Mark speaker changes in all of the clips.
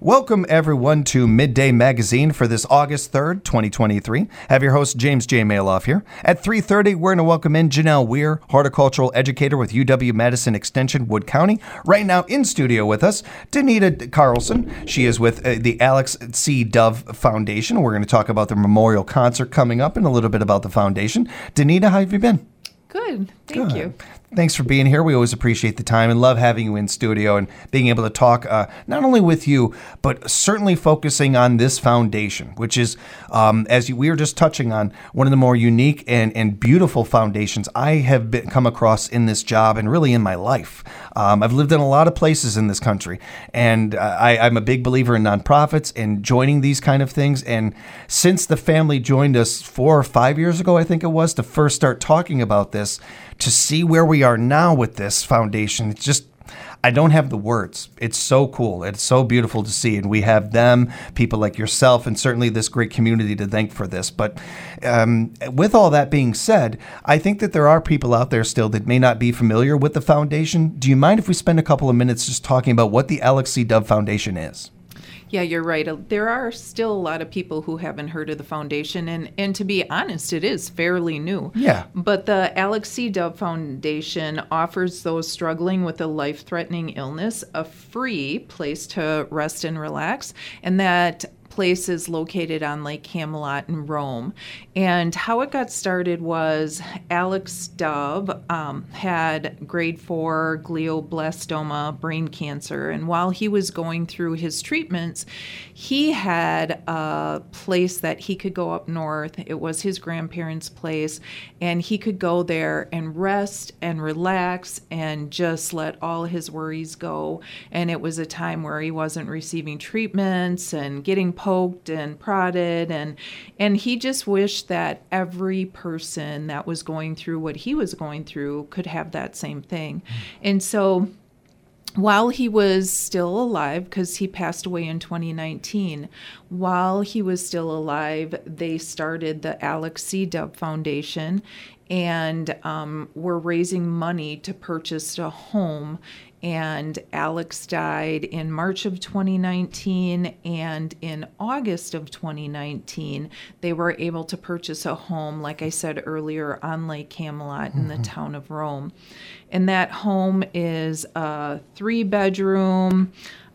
Speaker 1: Welcome, everyone, to Midday Magazine for this August 3rd, 2023. Have your host, James J. Maloff here. At 3:30, we're going to welcome in Janelle Weir, horticultural educator with UW-Madison Extension, Wood County. Right now in studio with us, Danita Carlson. She is with the Alex C. Dove Foundation. We're going to talk about the memorial concert coming up and a little bit about the foundation. Danita, how have you been?
Speaker 2: Good. Thank you.
Speaker 1: Thanks for being here. We always appreciate the time and love having you in studio and being able to talk not only with you, but certainly focusing on this foundation, which is, we were just touching on, one of the more unique and beautiful foundations I have come across in this job and really in my life. I've lived in a lot of places in this country, and I'm a big believer in nonprofits and joining these kind of things. And since the family joined us 4 or 5 years ago, I think it was, to first start talking about this, to see where we are now with this foundation, it's just, I don't have the words. It's so cool. It's so beautiful to see. And we have them, people like yourself, and certainly this great community to thank for this. But with all that being said, I think that there are people out there still that may not be familiar with the foundation. Do you mind if we spend a couple of minutes just talking about what the Alex C. Dove Foundation is?
Speaker 2: Yeah, you're right. There are still a lot of people who haven't heard of the foundation, and to be honest, it is fairly new.
Speaker 1: Yeah.
Speaker 2: But the Alex C. Dove Foundation offers those struggling with a life-threatening illness a free place to rest and relax, and that place is located on Lake Camelot in Rome. And how it got started was Alex Dove had grade 4 glioblastoma brain cancer. And while he was going through his treatments, he had a place that he could go up north. It was his grandparents' place. And he could go there and rest and relax and just let all his worries go. And it was a time where he wasn't receiving treatments and getting poked and prodded, and he just wished that every person that was going through what he was going through could have that same thing. And so while he was still alive, because he passed away in 2019, while he was still alive, they started the Alex C. Dove Foundation, and were raising money to purchase a home. And Alex died in March of 2019, and in August of 2019, they were able to purchase a home, like I said earlier, on Lake Camelot in the town of Rome. And that home is a 3-bedroom,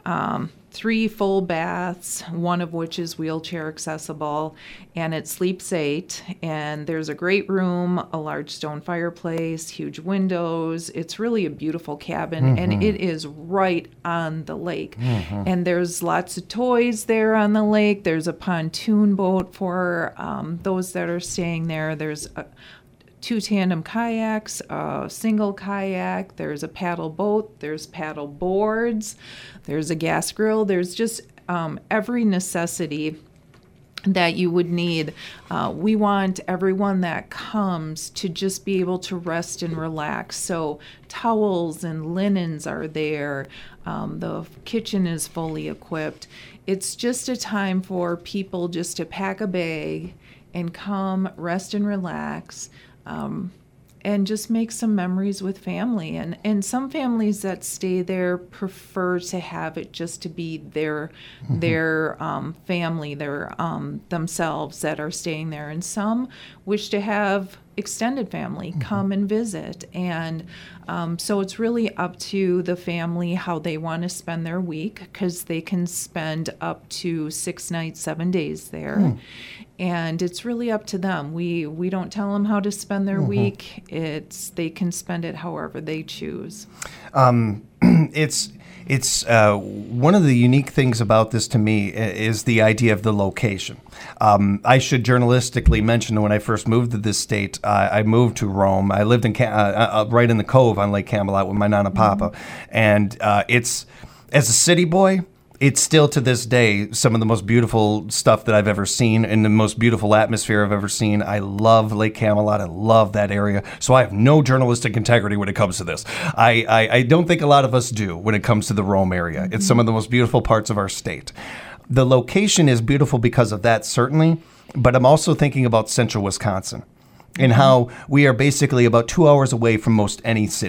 Speaker 2: 3 full baths, one of which is wheelchair accessible, and it sleeps 8. And there's a great room, a large stone fireplace, huge windows. It's really a beautiful cabin, and it is right on the lake. And there's lots of toys there on the lake. There's a pontoon boat for those that are staying there. There's 2 tandem kayaks, a single kayak, there's a paddle boat, there's paddle boards, there's a gas grill, there's just every necessity that you would need. We want everyone that comes to just be able to rest and relax. So towels and linens are there. The kitchen is fully equipped. It's just a time for people just to pack a bag and come rest and relax. And just make some memories with family. And some families that stay there prefer to have it just to be their family, their themselves that are staying there. And some wish to have extended family come and visit. And so it's really up to the family how they want to spend their week, because they can spend up to 6 nights, 7 days there. And it's really up to them. We don't tell them how to spend their week. They can spend it however they choose.
Speaker 1: It's one of the unique things about this to me is the idea of the location. I should journalistically mention that when I first moved to this state, I moved to Rome. I lived in right in the Cove on Lake Camelot with my Nana Papa. And it's, as a city boy, it's still to this day some of the most beautiful stuff that I've ever seen and the most beautiful atmosphere I've ever seen. I love Lake Camelot. I love that area. So I have no journalistic integrity when it comes to this. I don't think a lot of us do when it comes to the Rome area. It's some of the most beautiful parts of our state. The location is beautiful because of that, certainly, but I'm also thinking about central Wisconsin and how we are basically about 2 hours away from most any city.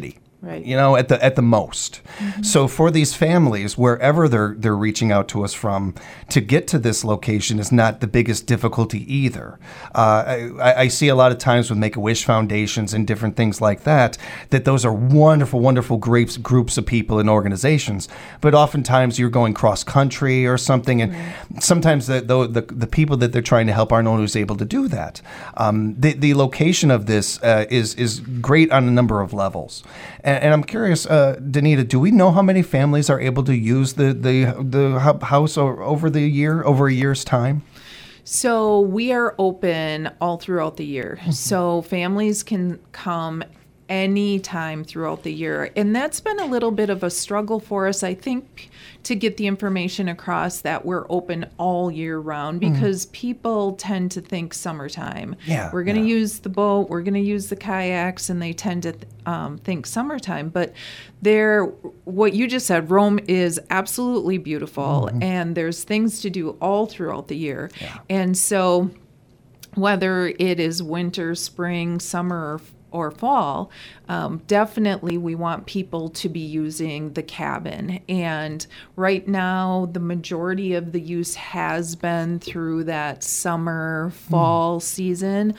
Speaker 2: Right.
Speaker 1: At the most. So for these families, wherever they're reaching out to us from, to get to this location is not the biggest difficulty either. I see a lot of times with Make-A-Wish foundations and different things like that those are wonderful, wonderful groups of people and organizations. But oftentimes you're going cross country or something, and sometimes the people that they're trying to help aren't always able to do that. The location of this is great on a number of levels. And I'm curious, Danita, do we know how many families are able to use the house over a year's time?
Speaker 2: So we are open all throughout the year. So families can come any time throughout the year. And that's been a little bit of a struggle for us, I think, to get the information across that we're open all year round, because people tend to think summertime.
Speaker 1: Yeah,
Speaker 2: we're going to use the boat, we're going to use the kayaks, and they tend to think summertime. But what you just said, Rome is absolutely beautiful, and there's things to do all throughout the year.
Speaker 1: Yeah.
Speaker 2: And so whether it is winter, spring, summer, or fall, definitely we want people to be using the cabin. And right now, the majority of the use has been through that summer, fall seasons,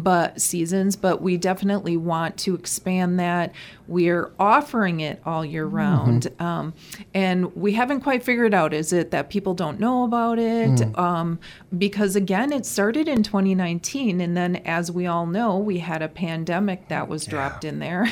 Speaker 2: but we definitely want to expand that. We're offering it all year round. And we haven't quite figured out, is it that people don't know about it? Because again, it started in 2019. And then as we all know, we had a pandemic that was dropped in there.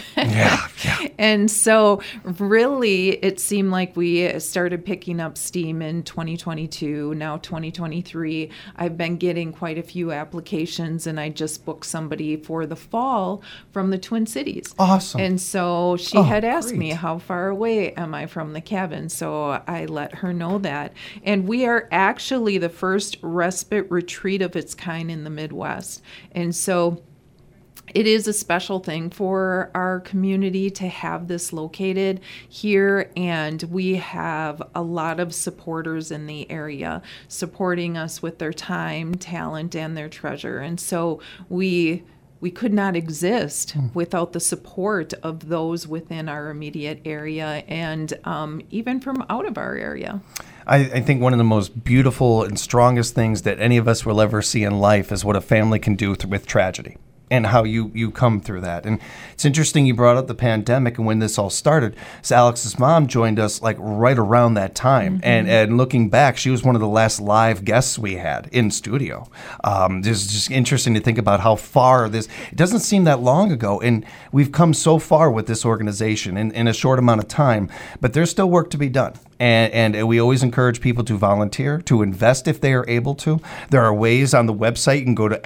Speaker 2: And so really it seemed like we started picking up steam in 2022, now 2023. I've been getting quite a few applications, and I just booked somebody for the fall from the Twin Cities.
Speaker 1: Awesome.
Speaker 2: And so she had asked me,
Speaker 1: great.
Speaker 2: how far away am I from the cabin? So I let her know that. And we are actually the first respite retreat of its kind in the Midwest. And so it is a special thing for our community to have this located here, and we have a lot of supporters in the area supporting us with their time, talent, and their treasure. And so we could not exist without the support of those within our immediate area and even from out of our area.
Speaker 1: I think one of the most beautiful and strongest things that any of us will ever see in life is what a family can do with tragedy, and how you come through that. And it's interesting you brought up the pandemic and when this all started. So Alex's mom joined us like right around that time. And looking back, she was one of the last live guests we had in studio. It's just interesting to think about how far it doesn't seem that long ago. And we've come so far with this organization in a short amount of time, but there's still work to be done. And we always encourage people to volunteer, to invest if they are able to. There are ways on the website. You can go to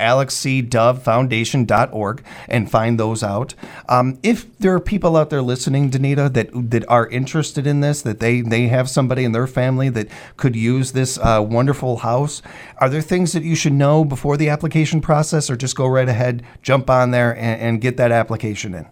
Speaker 1: alexcdovefoundation.org and find those out. If there are people out there listening, Danita, that are interested in this, that they have somebody in their family that could use this wonderful house, are there things that you should know before the application process, or just go right ahead, jump on there, and get that application in?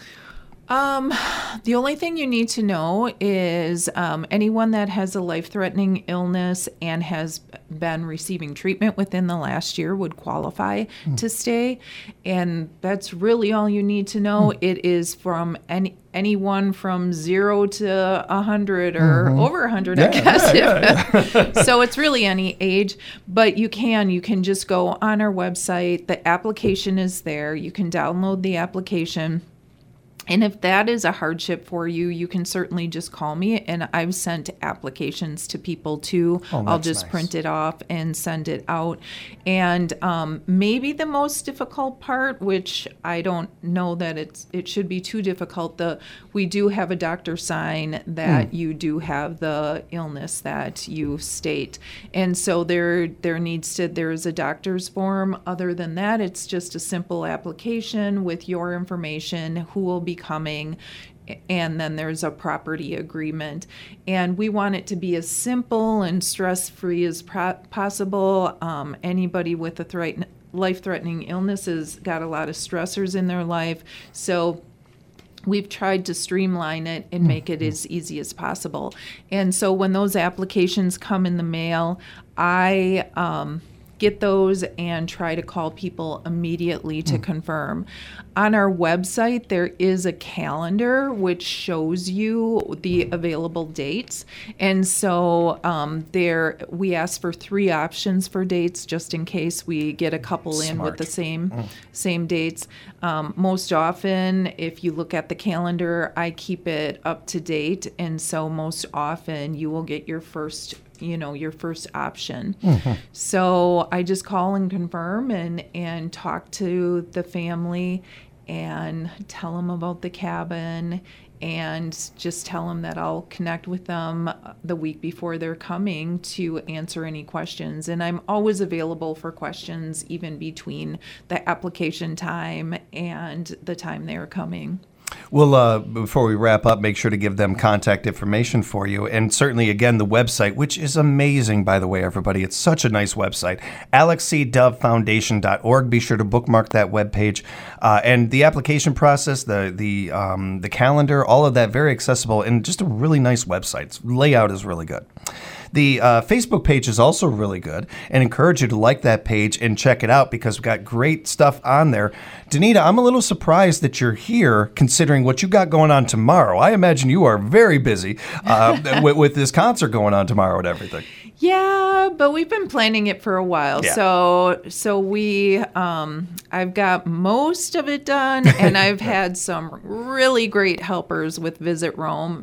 Speaker 2: The only thing you need to know is anyone that has a life-threatening illness and has been receiving treatment within the last year would qualify to stay. And that's really all you need to know. It is from anyone from 0 to 100 or over 100, I guess. So it's really any age, but you can just go on our website. The application is there. You can download the application. And if that is a hardship for you, you can certainly just call me. And I've sent applications to people too. I'll just print it off and send it out. And maybe the most difficult part, which I don't know that it should be too difficult, we do have a doctor sign that you do have the illness that you state. And so there is a doctor's form. Other than that, it's just a simple application with your information, who will be coming, and then there's a property agreement. And we want it to be as simple and stress-free as possible. Anybody with a life-threatening illness has got a lot of stressors in their life, so we've tried to streamline it and make it as easy as possible. And so when those applications come in the mail, I get those and try to call people immediately to confirm. On our website, there is a calendar which shows you the available dates. And so we ask for 3 options for dates just in case we get a couple in with the same dates. Most often, if you look at the calendar, I keep it up to date. And so most often you will get your first option. So I just call and confirm and talk to the family and tell them about the cabin and just tell them that I'll connect with them the week before they're coming to answer any questions. And I'm always available for questions even between the application time and the time they're coming.
Speaker 1: Well, before we wrap up, make sure to give them contact information for you. And certainly, again, the website, which is amazing, by the way, everybody. It's such a nice website, alexcdovefoundation.org. Be sure to bookmark that webpage. And the application process, the calendar, all of that, very accessible and just a really nice website. Its layout is really good. The Facebook page is also really good, and encourage you to like that page and check it out because we've got great stuff on there. Danita, I'm a little surprised that you're here considering what you got going on tomorrow. I imagine you are very busy with this concert going on tomorrow and everything.
Speaker 2: Yeah, but we've been planning it for a while. Yeah. So we, I've got most of it done, and I've had some really great helpers with Visit Rome.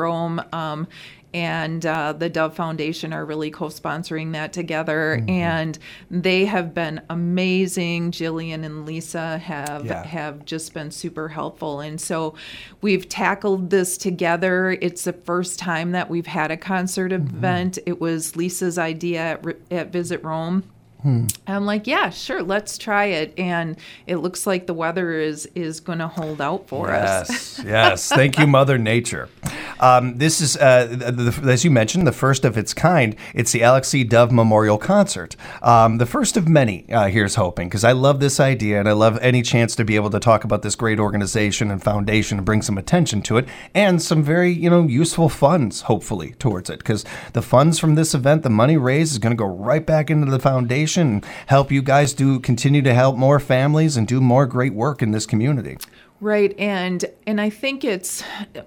Speaker 2: And the Dove Foundation are really co-sponsoring that together, and they have been amazing. Jillian and Lisa have just been super helpful, and so we've tackled this together. It's the first time that we've had a concert event. It was Lisa's idea at Visit Rome. I'm like, yeah, sure, let's try it. And it looks like the weather is going to hold out for us.
Speaker 1: Yes. Thank you, Mother Nature. This is, as you mentioned, the first of its kind. It's the Alex C. Dove Memorial Concert. The first of many, here's hoping, because I love this idea and I love any chance to be able to talk about this great organization and foundation and bring some attention to it and some very, useful funds, hopefully, towards it. Because the funds from this event, the money raised, is going to go right back into the foundation and help you guys continue to help more families and do more great work in this community.
Speaker 2: Right. And I think it's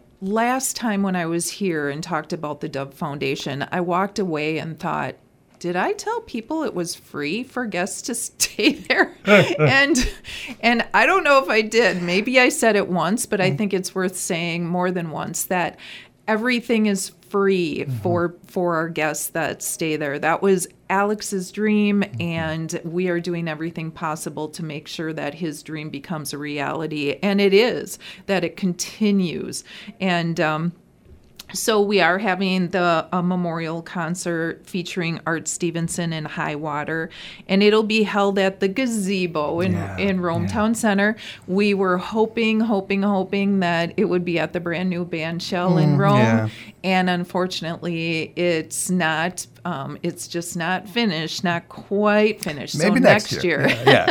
Speaker 2: last time when I was here and talked about the Dove Foundation, I walked away and thought, did I tell people it was free for guests to stay there? and I don't know if I did. Maybe I said it once, but I think it's worth saying more than once that everything is free for our guests that stay there. That was Alex's dream, and we are doing everything possible to make sure that his dream becomes a reality. And it is, that it continues. And so we are having a memorial concert featuring Art Stevenson and Highwater, and it'll be held at the Gazebo in Rome Town Center. We were hoping that it would be at the brand new band shell in Rome, and unfortunately, it's not. It's just not finished, not quite finished.
Speaker 1: Maybe
Speaker 2: so
Speaker 1: next
Speaker 2: year.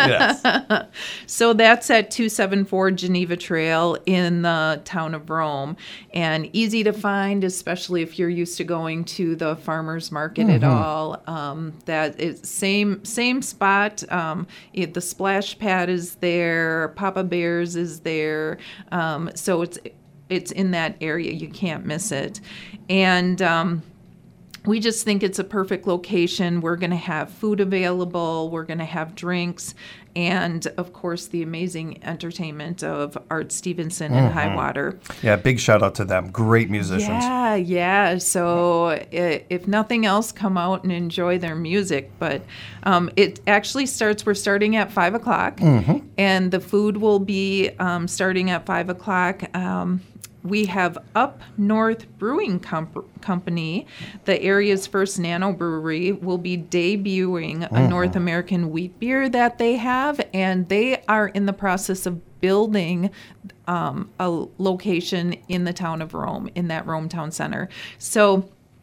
Speaker 1: Yeah.
Speaker 2: So that's at 274 Geneva Trail in the town of Rome, and easy to find, especially if you're used to going to the farmers market at all. That is same spot. The splash pad is there. Papa Bear's is there. So it's in that area. You can't miss it. And we just think it's a perfect location. We're going to have food available. We're going to have drinks. And, of course, the amazing entertainment of Art Stevenson and Highwater.
Speaker 1: Yeah, big shout out to them. Great musicians.
Speaker 2: Yeah. So if nothing else, come out and enjoy their music. But it actually we're starting at 5 o'clock. And the food will be starting at 5 o'clock. We have Up North Brewing Company, the area's first nano brewery, will be debuting a North American wheat beer that they have, and they are in the process of building a location in the town of Rome, in that Rome Town Center. So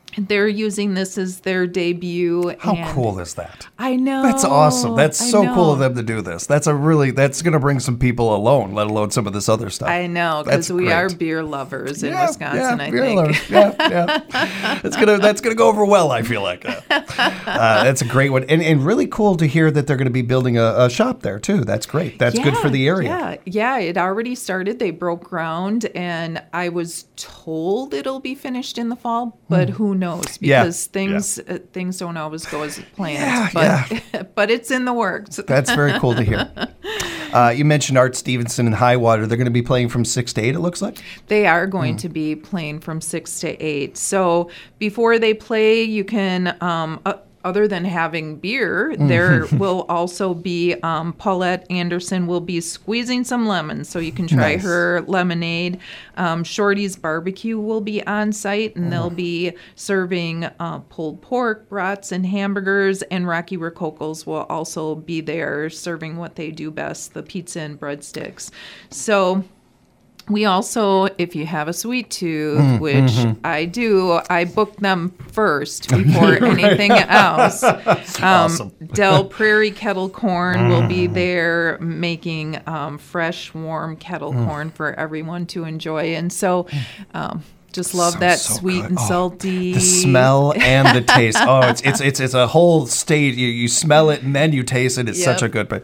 Speaker 2: they're using this as their debut.
Speaker 1: How
Speaker 2: and
Speaker 1: cool is that?
Speaker 2: I know.
Speaker 1: That's awesome. That's
Speaker 2: I
Speaker 1: so
Speaker 2: know.
Speaker 1: cool of them to do this. That's going to bring some people alone, let alone some of this other stuff.
Speaker 2: I know, because
Speaker 1: That's
Speaker 2: we
Speaker 1: great.
Speaker 2: are beer lovers in Wisconsin, I
Speaker 1: beer
Speaker 2: think.
Speaker 1: lovers. Yeah. That's gonna go over well, I feel like. That's a great one. And really cool to hear that they're going to be building a shop there, too. That's great. That's good for the area.
Speaker 2: Yeah, it already started. They broke ground, and I was told it'll be finished in the fall, but who knows? Because things don't always go as planned. But it's in the works.
Speaker 1: That's very cool to hear. You mentioned Art Stevenson and Highwater. They're going to be playing from 6 to 8, it looks like?
Speaker 2: They are going to be playing from 6 to 8. So before they play, you can, other than having beer, there will also be Paulette Anderson will be squeezing some lemons. So you can try her lemonade. Shorty's Barbecue will be on site, and they'll be serving pulled pork, brats, and hamburgers. And Rocky Rococo's will also be there serving what they do best, the pizza and breadsticks. So we also, if you have a sweet tooth, which I do, I book them first before anything else.
Speaker 1: Awesome.
Speaker 2: Del Prairie Kettle Corn will be there making fresh, warm kettle corn for everyone to enjoy. And so just love that
Speaker 1: so
Speaker 2: sweet
Speaker 1: good.
Speaker 2: and salty.
Speaker 1: The smell and the taste. Oh, it's a whole state. You smell it and then you taste it. It's such a good. But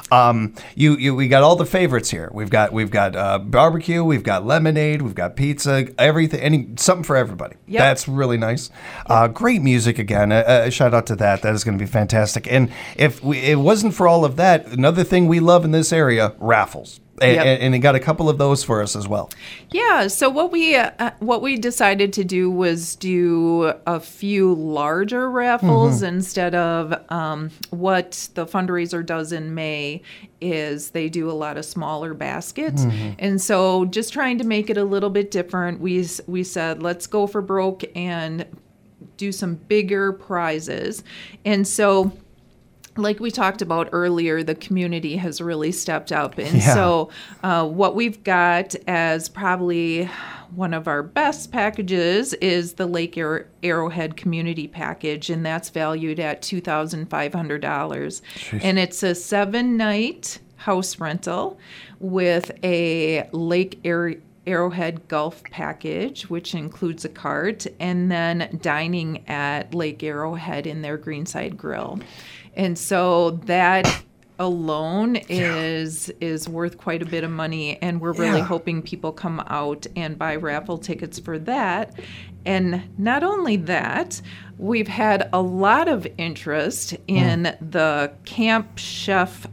Speaker 1: we got all the favorites here. We've got barbecue. We've got lemonade. We've got pizza. Everything. Something for everybody.
Speaker 2: Yep.
Speaker 1: That's really nice. Great music again. A shout out to that. That is going to be fantastic. And if it wasn't for all of that, another thing we love in this area, raffles. And it got a couple of those for us as well.
Speaker 2: Yeah. So what we decided to do was do a few larger raffles instead of what the fundraiser does in May is they do a lot of smaller baskets. And so just trying to make it a little bit different, we said, let's go for broke and do some bigger prizes. And so like we talked about earlier, the community has really stepped up. And so what we've got as probably one of our best packages is the Lake Arrowhead Community Package, and that's valued at $2,500. And it's a 7-night house rental with a Lake Arrowhead Golf Package, which includes a cart, and then dining at Lake Arrowhead in their Greenside Grill. And so that alone is worth quite a bit of money, and we're really hoping people come out and buy raffle tickets for that. And not only that, we've had a lot of interest in the Camp Chef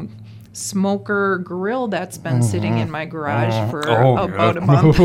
Speaker 2: smoker grill that's been sitting in my garage for about a month.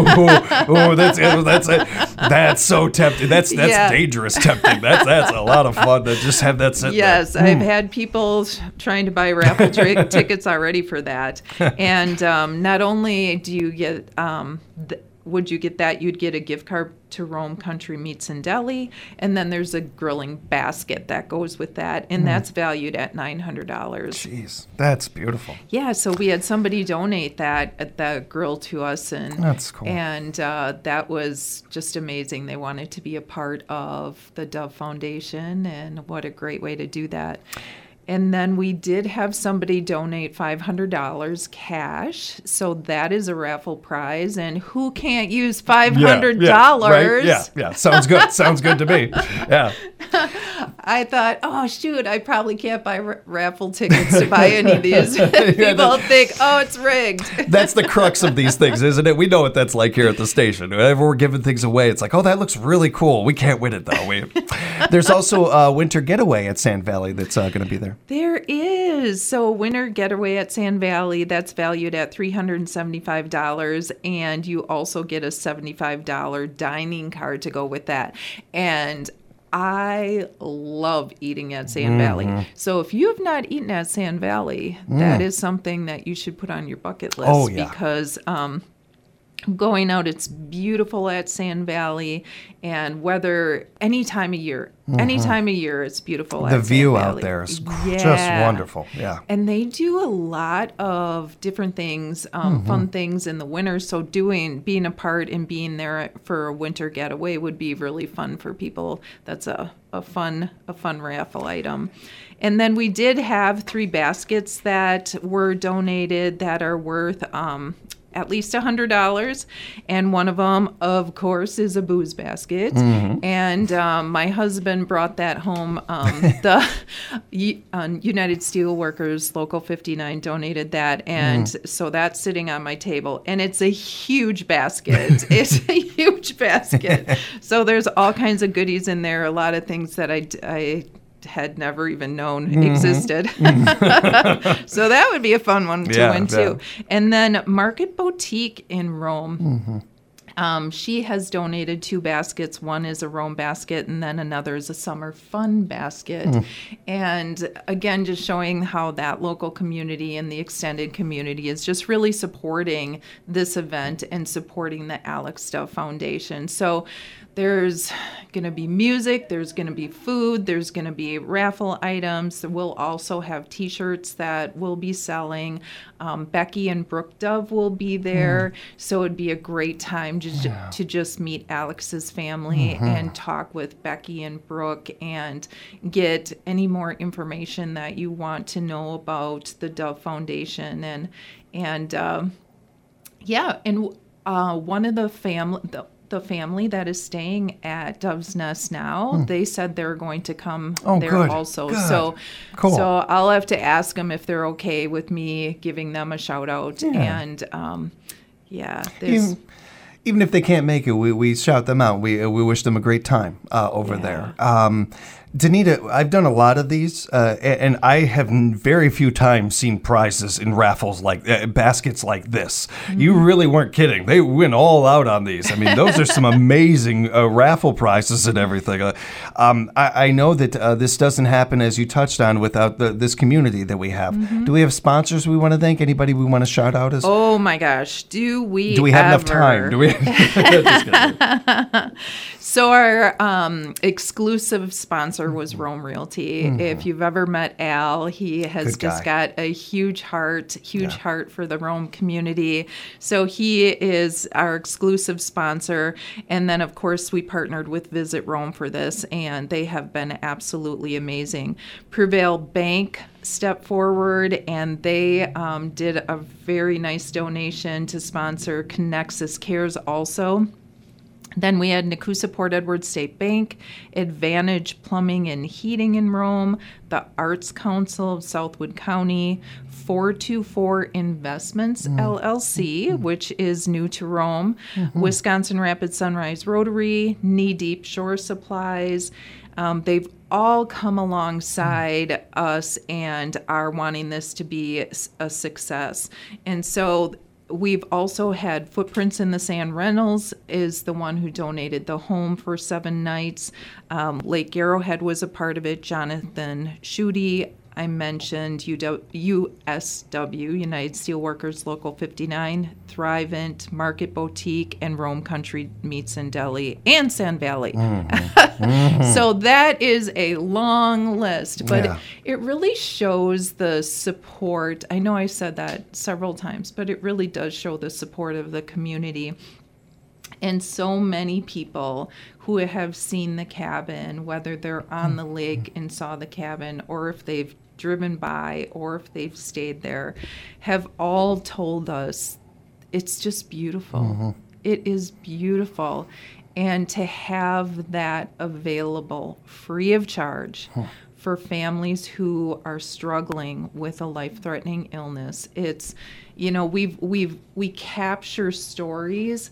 Speaker 1: That's so tempting. That's dangerous tempting. That's a lot of fun to just have that sit there.
Speaker 2: Yes, I've had people trying to buy raffle tickets already for that. And not only do you get would you get that, you'd get a gift card to Rome Country Meats and Deli, and then there's a grilling basket that goes with that, and that's valued at $900.
Speaker 1: Jeez, that's beautiful.
Speaker 2: Yeah, so we had somebody donate that grill to us, and
Speaker 1: that's cool.
Speaker 2: And that was just amazing. They wanted to be a part of the Dove Foundation, and what a great way to do that. And then we did have somebody donate $500 cash. So that is a raffle prize. And who can't use $500?
Speaker 1: Right? Yeah. Sounds good. Sounds good to me. Yeah.
Speaker 2: I thought, oh, shoot, I probably can't buy raffle tickets to buy any of these. People think, oh, it's rigged. That's
Speaker 1: the crux of these things, isn't it? We know what that's like here at the station. Whenever we're giving things away, it's like, oh, that looks really cool. We can't win it, though. There's also a winter getaway at Sand Valley that's going to be there.
Speaker 2: There is. So winter getaway at Sand Valley, that's valued at $375, and you also get a $75 dining card to go with that. And I love eating at Sand Valley. So if you have not eaten at Sand Valley, that is something that you should put on your bucket list because going out. It's beautiful at Sand Valley, and whether any time of year, it's beautiful at
Speaker 1: The
Speaker 2: Sand
Speaker 1: view
Speaker 2: Valley.
Speaker 1: out there is just wonderful. Yeah.
Speaker 2: And they do a lot of different things, fun things in the winter. So being a part and being there for a winter getaway would be really fun for people. That's a fun raffle item. And then we did have 3 baskets that were donated that are worth at least $100, and one of them, of course, is a booze basket. And my husband brought that home. The United Steelworkers Local 59 donated that, and so that's sitting on my table, and it's a huge basket. It's a huge basket. So there's all kinds of goodies in there, a lot of things that I had never even known existed. So that would be a fun one to win too. And then Market Boutique in Rome. She has donated 2 baskets. One is a Rome basket, and then another is a summer fun basket. And again, just showing how that local community and the extended community is just really supporting this event and supporting the Alex Dove Foundation. So there's going to be music, there's going to be food, there's going to be raffle items. We'll also have T-shirts that we'll be selling. Becky and Brooke Dove will be there. So it'd be a great time to just meet Alex's family and talk with Becky and Brooke and get any more information that you want to know about the Dove Foundation. And one of the family that is staying at Dove's Nest now, they said they're going to come there also.
Speaker 1: Good.
Speaker 2: So
Speaker 1: Cool.
Speaker 2: So I'll have to ask them if they're okay with me giving them a shout out. And there's
Speaker 1: Even if they can't make it, we shout them out. We wish them a great time over there. Danita, I've done a lot of these, and I have very few times seen prizes in raffles like baskets like this. You really weren't kidding. They win all out on these. I mean, those are some amazing raffle prizes and everything. I know that this doesn't happen, as you touched on, without this community that we have. Do we have sponsors we want to thank? Anybody we want to shout out as?
Speaker 2: Oh my gosh, do we
Speaker 1: have enough time? Do we? Just kidding.
Speaker 2: So our exclusive sponsor was Rome Realty. If you've ever met Al, he has just got a huge heart for the Rome community. So he is our exclusive sponsor. And then, of course, we partnered with Visit Rome for this, and they have been absolutely amazing. Prevail Bank stepped forward, and they did a very nice donation to sponsor Connexus Cares also. Then we had Nakusa Port Edward State Bank, Advantage Plumbing and Heating in Rome, the Arts Council of Southwood County, 424 Investments LLC, which is new to Rome, Wisconsin Rapid Sunrise Rotary, Knee Deep Shore Supplies. They've all come alongside us and are wanting this to be a success. And so we've also had Footprints in the Sand Rentals is the one who donated the home for 7 nights. Lake Arrowhead was a part of it. Jonathan Schutte. I mentioned USW, United Steelworkers Local 59, Thrivent, Market Boutique, and Rome Country Meats and Deli, and Sand Valley. So that is a long list, but it really shows the support. I know I said that several times, but it really does show the support of the community. And so many people who have seen the cabin, whether they're on the lake and saw the cabin, or if they've driven by, or if they've stayed there, have all told us it's just beautiful. It is beautiful. And to have that available free of charge for families who are struggling with a life-threatening illness, it's, we capture stories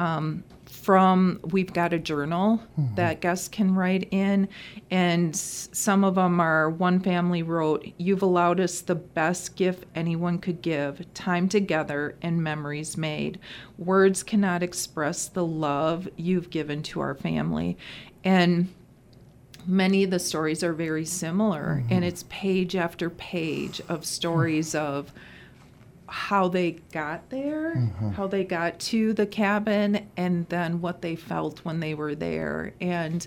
Speaker 2: we've got a journal that guests can write in, and some of them are, one family wrote, "You've allowed us the best gift anyone could give, time together and memories made. Words cannot express the love you've given to our family." And many of the stories are very similar, and it's page after page of stories of how they got there, how they got to the cabin, and then what they felt when they were there. And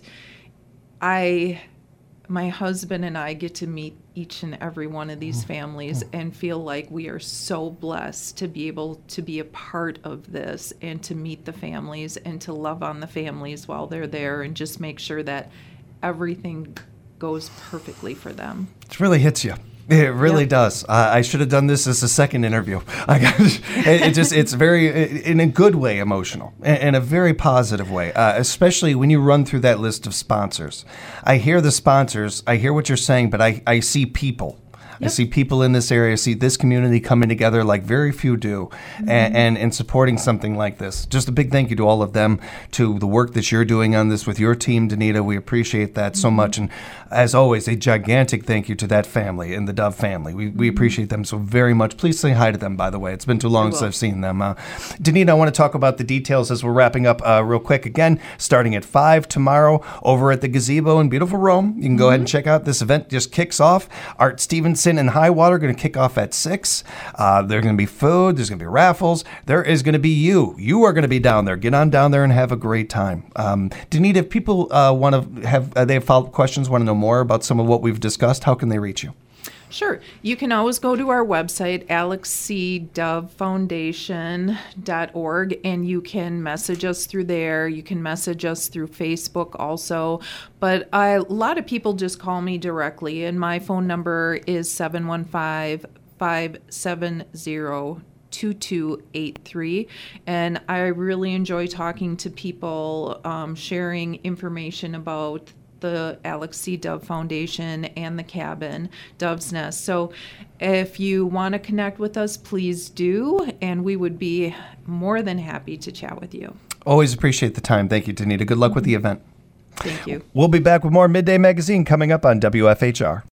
Speaker 2: my husband and I get to meet each and every one of these families and feel like we are so blessed to be able to be a part of this and to meet the families and to love on the families while they're there and just make sure that everything goes perfectly for them.
Speaker 1: It really hits you. It really does. I should have done this as a second interview. It's very, in a good way, emotional, in a very positive way, especially when you run through that list of sponsors. I hear the sponsors, I hear what you're saying, but I see people. I see people in this area, I see this community coming together like very few do, and supporting something like this. Just a big thank you to all of them, to the work that you're doing on this with your team, Danita. We appreciate that so much. And as always, a gigantic thank you to that family and the Dove family. We appreciate them so very much. Please say hi to them, by the way. It's been too long since I've seen them. Danita, I want to talk about the details as we're wrapping up real quick. Again, starting at 5 tomorrow over at the Gazebo in beautiful Rome. You can go ahead and check out this event. Just kicks off. Art Stevenson and Highwater are going to kick off at 6. There's going to be food. There's going to be raffles. There is going to be you. You are going to be down there. Get on down there and have a great time. Danita, if people want to have they have follow-up questions, want to know more about some of what we've discussed, how can they reach you?
Speaker 2: Sure. You can always go to our website, alexcdovefoundation.org, and you can message us through there. You can message us through Facebook also. But a lot of people just call me directly, and my phone number is 715-570-2283, and I really enjoy talking to people, sharing information about the Alex C. Dove Foundation and the cabin, Dove's Nest. So if you want to connect with us, please do, and we would be more than happy to chat with you.
Speaker 1: Always appreciate the time. Thank you, Danita. Good luck with the event.
Speaker 2: Thank you.
Speaker 1: We'll be back with more Midday Magazine coming up on WFHR.